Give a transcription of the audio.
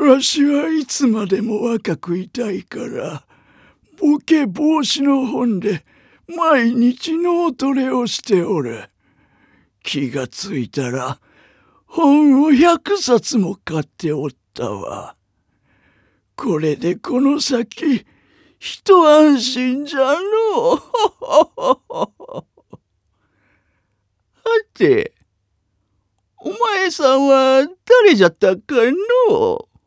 わしはいつまでも若くいたいから、ボケ防止の本で毎日脳トレをしておる。気がついたら本を100冊も買っておったわ。これでこの先一安心じゃのう。はて、お前さんは誰じゃったかのう。